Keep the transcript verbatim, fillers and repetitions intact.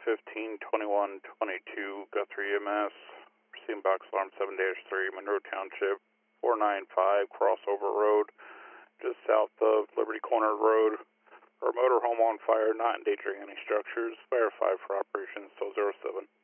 fifteen twenty-one twenty-two, Guthrie E M S, receiving box alarm seven dash three, Monroe Township, four nine five, Crossover Road, just south of Liberty Corner Road. Our motor home on fire, not endangering any structures. Fire five for operations, still zero seven.